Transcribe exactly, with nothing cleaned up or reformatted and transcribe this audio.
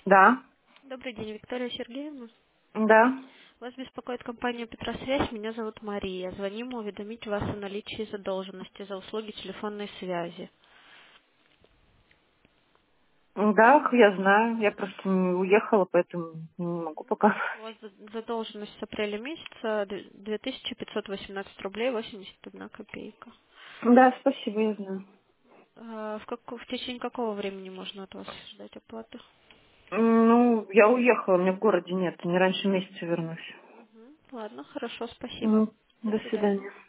Да, Добрый день, Виктория Сергеевна. да, Вас беспокоит компания «Петросвязь». Меня зовут Мария. Звоним уведомить вас о наличии задолженности за услуги телефонной связи. да, я знаю. Я просто не уехала, поэтому не могу пока. У вас за- задолженность с апреля месяца д- две тысячи пятьсот восемнадцать рублей восемьдесят одна копейка. Да, спасибо, я знаю. А В, како- в течение какого времени можно от вас ждать оплаты? Ну, я уехала, меня в городе нет. Не раньше месяца вернусь. Мгм. Ладно, хорошо, спасибо. Мгм. До До свидания. свидания.